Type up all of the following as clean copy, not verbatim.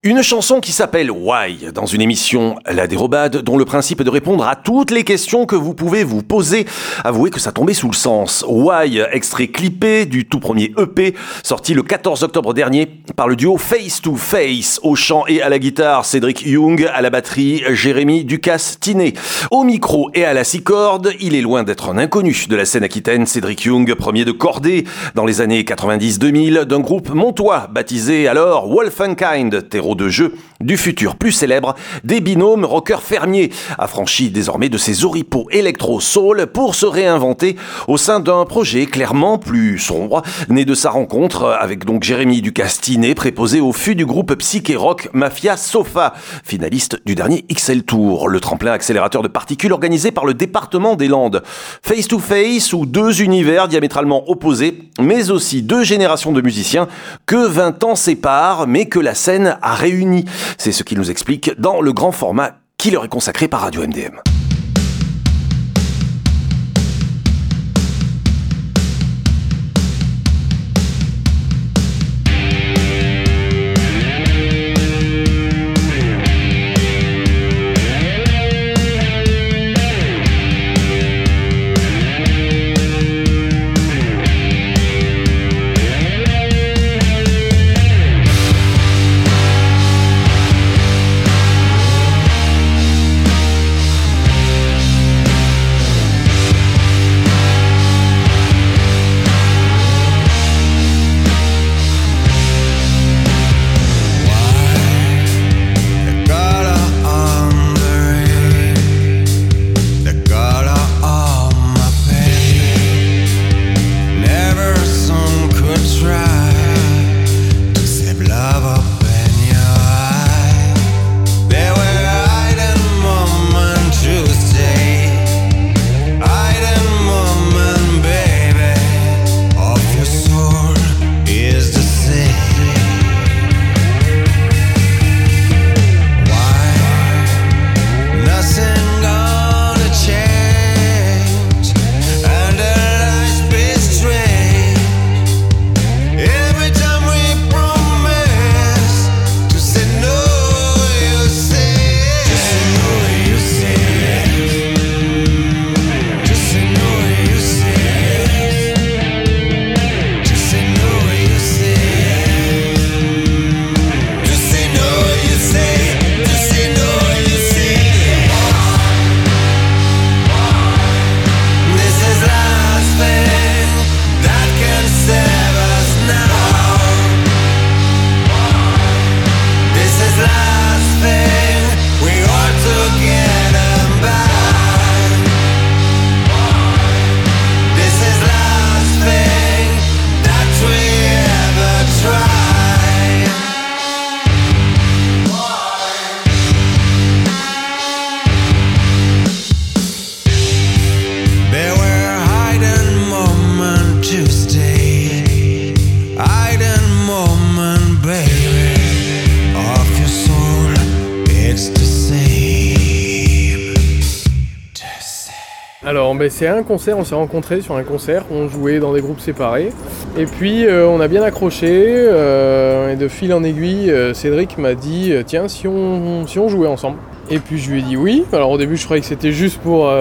Une chanson qui s'appelle Why, dans une émission La Dérobade, dont le principe est de répondre à toutes les questions que vous pouvez vous poser. Avouez que ça tombait sous le sens. Why, extrait clippé du tout premier EP, sorti le 14 octobre dernier par le duo Face to Face. Au chant et à la guitare, Cédric Young, à la batterie, Jérémy Ducasse-Tiné. Au micro et à la six cordes, il est loin d'être un inconnu de la scène aquitaine. Cédric Young, premier de cordée dans les années 90-2000, d'un groupe montois baptisé alors Wolfenkind, terreau de jeu du futur plus célèbre des binômes rockers fermiers, affranchi désormais de ses oripeaux électro-soul pour se réinventer au sein d'un projet clairement plus sombre, né de sa rencontre avec donc Jérémy Ducasse-Tiné, préposé au fût du groupe psyché-rock Mafia Sofa, finaliste du dernier XL Tour, le tremplin accélérateur de particules organisé par le département des Landes. Face to Face, où deux univers diamétralement opposés, mais aussi deux générations de musiciens que 20 ans séparent, mais que la scène a réunis. C'est ce qu'il nous explique dans le grand format qui leur est consacré par Radio MDM. Alors c'est un concert, on s'est rencontrés sur un concert, on jouait dans des groupes séparés et puis on a bien accroché et de fil en aiguille Cédric m'a dit tiens si on jouait ensemble. Et puis je lui ai dit oui, alors au début je croyais que c'était juste pour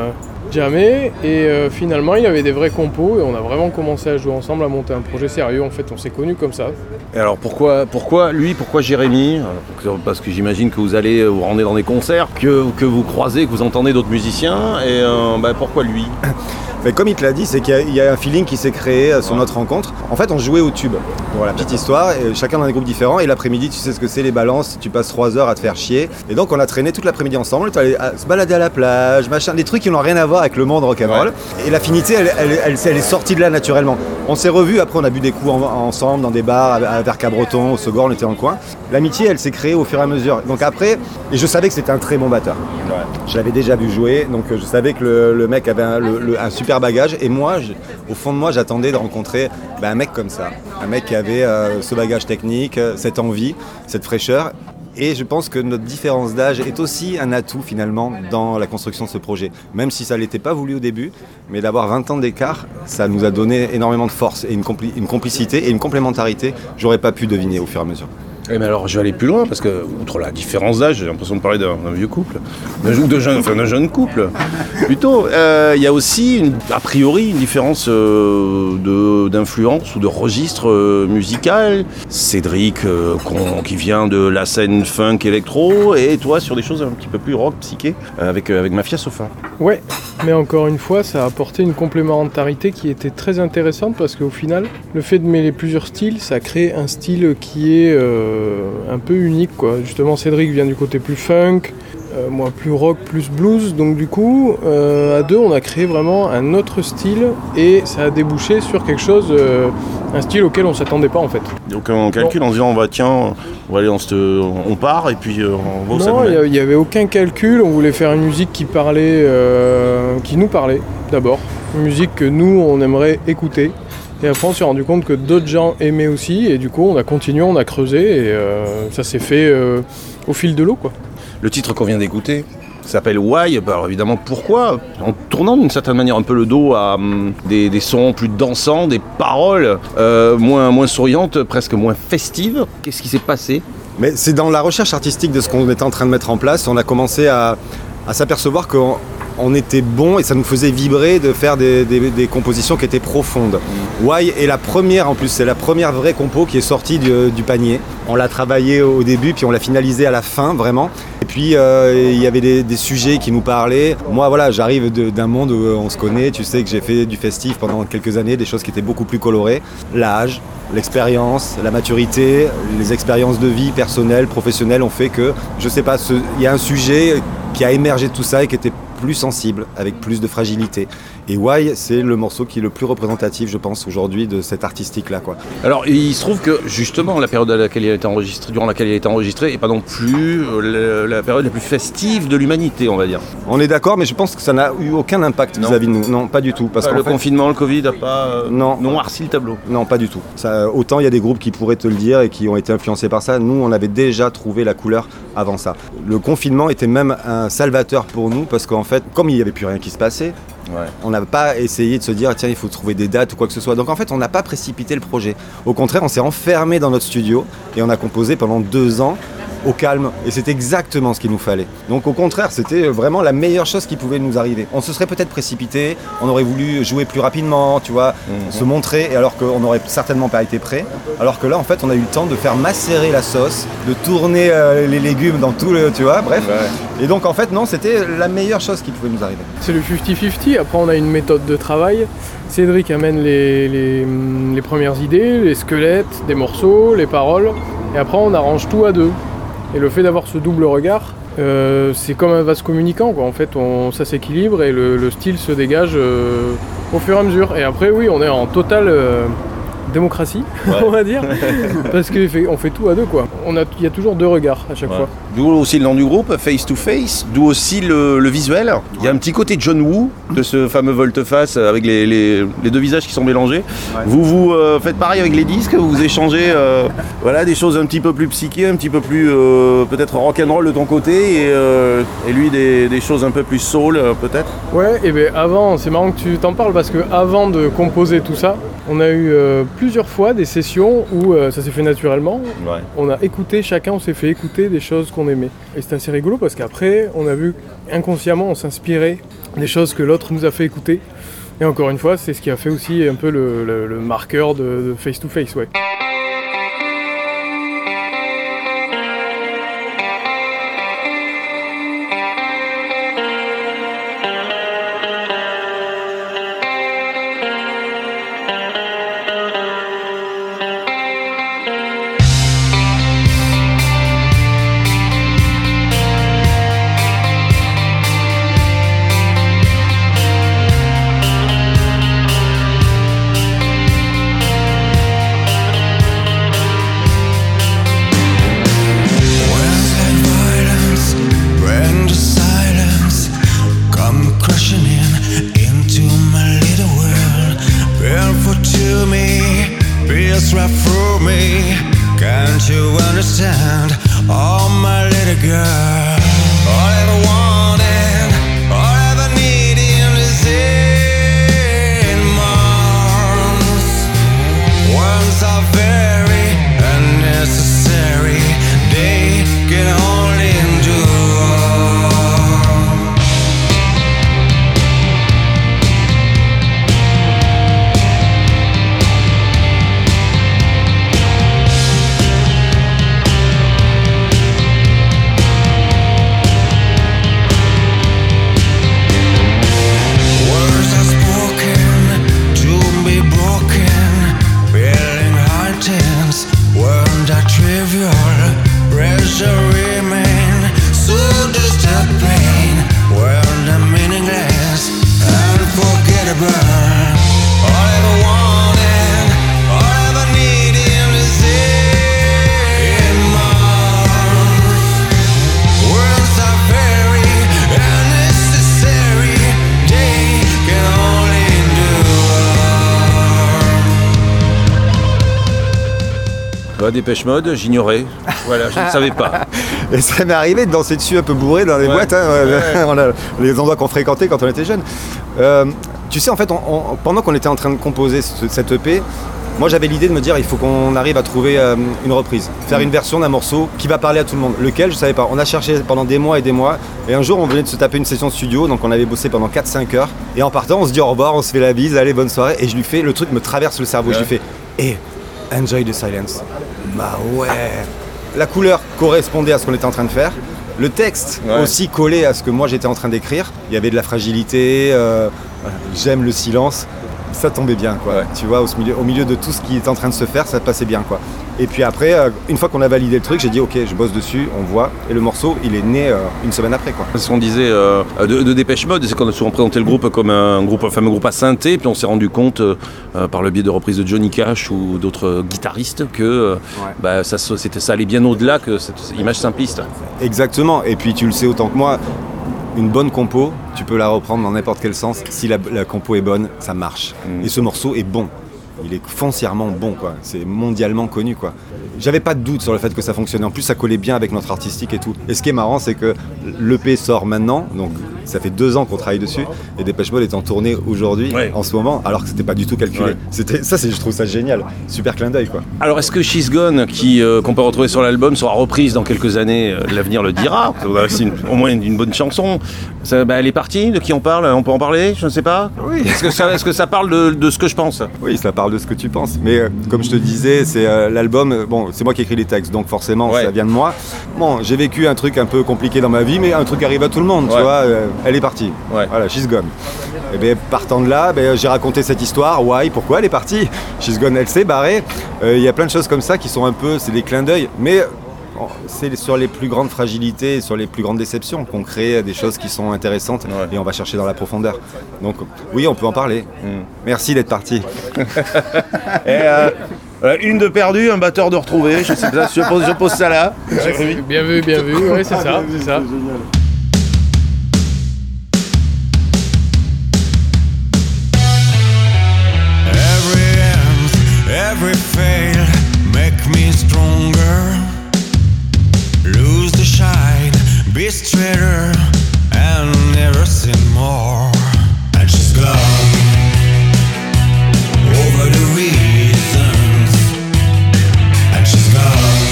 jammer et finalement il avait des vrais compos et on a vraiment commencé à jouer ensemble, à monter un projet sérieux. En fait on s'est connus comme ça. Et alors pourquoi lui, pourquoi Jérémy ? Parce que j'imagine que vous allez vous rendre dans des concerts, que vous croisez, que vous entendez d'autres musiciens et pourquoi lui ? Mais comme il te l'a dit, c'est qu'il y a un feeling qui s'est créé sur notre rencontre. En fait, on jouait au tube. Voilà, petite histoire, et chacun dans des groupes différents. Et l'après-midi, tu sais ce que c'est, les balances, tu passes 3 heures à te faire chier. Et donc, on a traîné toute l'après-midi ensemble. On allait se balader à la plage, machin, des trucs qui n'ont rien à voir avec le monde rock'n'roll. Ouais. Et l'affinité, elle est sortie de là naturellement. On s'est revus, après, on a bu des coups ensemble dans des bars, à Vercabreton, au Segor, on était dans le coin. L'amitié, elle s'est créée au fur et à mesure. Donc après, et je savais que c'était un très bon batteur. Ouais. Je l'avais déjà vu jouer, donc je savais que le mec avait un super bagage. Et moi, au fond de moi, j'attendais de rencontrer un mec comme ça. Un mec qui avait ce bagage technique, cette envie, cette fraîcheur. Et je pense que notre différence d'âge est aussi un atout finalement dans la construction de ce projet. Même si ça ne l'était pas voulu au début, mais d'avoir 20 ans d'écart, ça nous a donné énormément de force et une complicité et une complémentarité que j'aurais pas pu deviner au fur et à mesure. Mais alors, je vais aller plus loin parce que, outre la différence d'âge, j'ai l'impression de parler d'un vieux couple, d'un jeune couple. Plutôt, il y a aussi, a priori, une différence d'influence ou de registre musical. Cédric, qui vient de la scène funk électro, et toi sur des choses un petit peu plus rock, psyché, avec Mafia Sofa. Ouais, mais encore une fois, ça a apporté une complémentarité qui était très intéressante parce qu'au final, le fait de mêler plusieurs styles, ça crée un style qui est un peu unique, quoi. Justement, Cédric vient du côté plus funk, moi plus rock, plus blues, donc du coup, à deux, on a créé vraiment un autre style et ça a débouché sur quelque chose, un style auquel on s'attendait pas en fait. Donc on calcule en disant, on va aller on part et puis on va au Non, il n'y avait aucun calcul, on voulait faire une musique qui nous parlait d'abord, une musique que nous, on aimerait écouter. Et après, on s'est rendu compte que d'autres gens aimaient aussi, et du coup, on a continué, on a creusé, et ça s'est fait au fil de l'eau, quoi. Le titre qu'on vient d'écouter s'appelle Why. Alors évidemment, pourquoi ? En tournant d'une certaine manière un peu le dos à des sons plus dansants, des paroles moins souriantes, presque moins festives. Qu'est-ce qui s'est passé ? Mais c'est dans la recherche artistique de ce qu'on était en train de mettre en place, on a commencé à s'apercevoir qu'on était bon et ça nous faisait vibrer de faire des compositions qui étaient profondes. Why est la première, en plus, c'est la première vraie compo qui est sortie du panier. On l'a travaillé au début, puis on l'a finalisé à la fin, vraiment. Et puis, il y avait des sujets qui nous parlaient. Moi, voilà, j'arrive d'un monde où on se connaît. Tu sais que j'ai fait du festif pendant quelques années, des choses qui étaient beaucoup plus colorées. L'âge, l'expérience, la maturité, les expériences de vie personnelles, professionnelles ont fait que, je sais pas, il y a un sujet qui a émergé de tout ça et qui était plus sensible, avec plus de fragilité. Et Why, c'est le morceau qui est le plus représentatif, je pense, aujourd'hui de cet artistique-là, quoi. Alors, il se trouve que, justement, la période durant laquelle il a été enregistré n'est pas non plus la période la plus festive de l'humanité, on va dire. On est d'accord, mais je pense que ça n'a eu aucun impact vis-à-vis de nous. Non, pas du tout. Parce le confinement, le Covid n'a pas noirci le tableau. Non, pas du tout. Autant il y a des groupes qui pourraient te le dire et qui ont été influencés par ça. Nous, on avait déjà trouvé la couleur avant ça. Le confinement était même un salvateur pour nous parce qu'en fait, comme il n'y avait plus rien qui se passait, on n'a pas essayé de se dire tiens, il faut trouver des dates ou quoi que ce soit. Donc en fait, on n'a pas précipité le projet. Au contraire, on s'est enfermé dans notre studio et on a composé pendant 2 ans au calme, et c'est exactement ce qu'il nous fallait. Donc au contraire, c'était vraiment la meilleure chose qui pouvait nous arriver. On se serait peut-être précipité, on aurait voulu jouer plus rapidement, tu vois, se montrer, et alors qu'on n'aurait certainement pas été prêt. Alors que là, en fait, on a eu le temps de faire macérer la sauce, de tourner les légumes dans tout le, tu vois, bref. Ouais. Et donc en fait, non, c'était la meilleure chose qui pouvait nous arriver. C'est le 50-50, après on a une méthode de travail. Cédric amène les premières idées, les squelettes, des morceaux, les paroles, et après on arrange tout à deux. Et le fait d'avoir ce double regard, c'est comme un vase communicant, quoi. En fait, ça s'équilibre et le style se dégage au fur et à mesure. Et après, oui, on est en totale démocratie, on va dire, parce qu'on fait tout à deux, quoi. Il y a toujours 2 regards à chaque fois. D'où aussi le nom du groupe, Face to Face, d'où aussi le visuel. Il y a un petit côté John Woo de ce fameux volte-face avec les 2 visages qui sont mélangés. Ouais. Vous faites pareil avec les disques, vous échangez des choses un petit peu plus psyché, un petit peu plus peut-être rock'n'roll de ton côté et lui des choses un peu plus soul peut-être. Ouais, et bien avant, c'est marrant que tu t'en parles parce que avant de composer tout ça, on a eu plusieurs fois des sessions où ça s'est fait naturellement. Ouais. On s'est fait écouter des choses qu'on aimait. Et c'est assez rigolo parce qu'après, on a vu inconsciemment, on s'inspirait des choses que l'autre nous a fait écouter. Et encore une fois, c'est ce qui a fait aussi un peu le marqueur de Face to Face, ouais. Dépêche Mode, j'ignorais. Voilà, je ne savais pas. Et ça m'est arrivé de danser dessus un peu bourré dans les boîtes, hein, on a les endroits qu'on fréquentait quand on était jeune. Tu sais, en fait, pendant qu'on était en train de composer cette EP, moi j'avais l'idée de me dire il faut qu'on arrive à trouver une reprise, faire une version d'un morceau qui va parler à tout le monde. Lequel, je savais pas. On a cherché pendant des mois, et un jour on venait de se taper une session de studio, donc on avait bossé pendant 4-5 heures, et en partant on se dit au revoir, on se fait la bise, allez bonne soirée, et je lui fais, le truc me traverse le cerveau, je lui fais enjoy the silence. Bah ouais. La couleur correspondait à ce qu'on était en train de faire. Le texte aussi collait à ce que moi j'étais en train d'écrire. Il y avait de la fragilité, j'aime le silence. Ça tombait bien, quoi. Ouais. Tu vois, au milieu de tout ce qui est en train de se faire, ça passait bien, quoi. Et puis après, une fois qu'on a validé le truc, j'ai dit ok, je bosse dessus, on voit. Et le morceau, il est né une semaine après, quoi. Ce qu'on disait de Dépêche Mode, c'est qu'on a souvent présenté le groupe comme un fameux groupe à synthé, puis on s'est rendu compte par le biais de reprises de Johnny Cash ou d'autres guitaristes que ça allait bien au-delà que cette image simpliste. Exactement. Et puis tu le sais autant que moi. Une bonne compo, tu peux la reprendre dans n'importe quel sens. Si la compo est bonne, ça marche. Et ce morceau est bon. Il est foncièrement bon, quoi. C'est mondialement connu, quoi. J'avais pas de doute sur le fait que ça fonctionnait. En plus, ça collait bien avec notre artistique et tout. Et ce qui est marrant, c'est que l'EP sort maintenant. Donc, ça fait 2 ans qu'on travaille dessus. Et Dépêche Mode est en tournée aujourd'hui, en ce moment, alors que c'était pas du tout calculé. Je trouve ça génial. Super clin d'œil, quoi. Alors, est-ce que She's Gone, qu'on peut retrouver sur l'album, sera reprise dans quelques années? L'avenir le dira. C'est au moins une bonne chanson. Elle est partie. De qui on parle? On peut en parler? Je ne sais pas. Oui. Est-ce que ça parle de ce que je pense? Oui, ça parle de ce que tu penses. Mais comme je te disais, c'est l'album. Bon, c'est moi qui écris les textes, donc forcément, ça vient de moi. Bon, j'ai vécu un truc un peu compliqué dans ma vie, mais un truc arrive à tout le monde, tu vois. Elle est partie. Voilà, She's Gone. Et bien, partant de là, j'ai raconté cette histoire. Pourquoi elle est partie? She's Gone, elle s'est barrée. Il y a plein de choses comme ça qui sont un peu, c'est des clins d'œil, mais c'est sur les plus grandes fragilités, sur les plus grandes déceptions qu'on crée des choses qui sont intéressantes et on va chercher dans la profondeur. Donc oui, on peut en parler. Merci d'être parti. Une de perdue, un batteur de retrouvé. Je sais pas, je pose ça là. Bien vu. Ouais, c'est ça. Every fail make me stronger. Lose the shine, be straighter, and never sin more. And she's gone over the reasons. And she's gone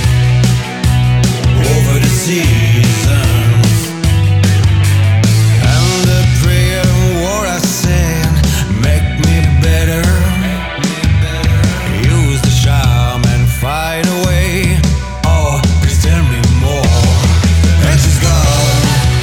over the seasons. And the prayer what I said make me better. Use the charm and fight away. Oh, please tell me more. And she's gone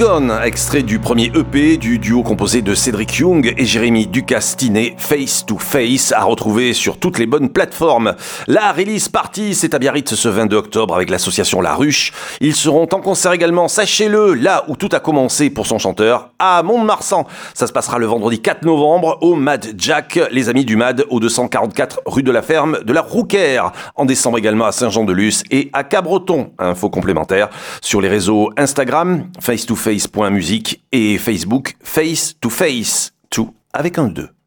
Gone, extrait du premier EP du duo composé de Cédric Young et Jérémy Ducastinet, Face to Face, à retrouver sur toutes les bonnes plateformes. La release party, c'est à Biarritz ce 22 octobre avec l'association La Ruche. Ils seront en concert également, sachez-le, là où tout a commencé pour son chanteur, à Mont-de-Marsan. Ça se passera le vendredi 4 novembre au Mad Jack, les amis du Mad, au 244 rue de la Ferme de la Rouquaire. En décembre également à Saint-Jean-de-Luz et à Cabreton. Info complémentaire sur les réseaux Instagram, face2face.musique et Facebook, face to face, tout avec un 2.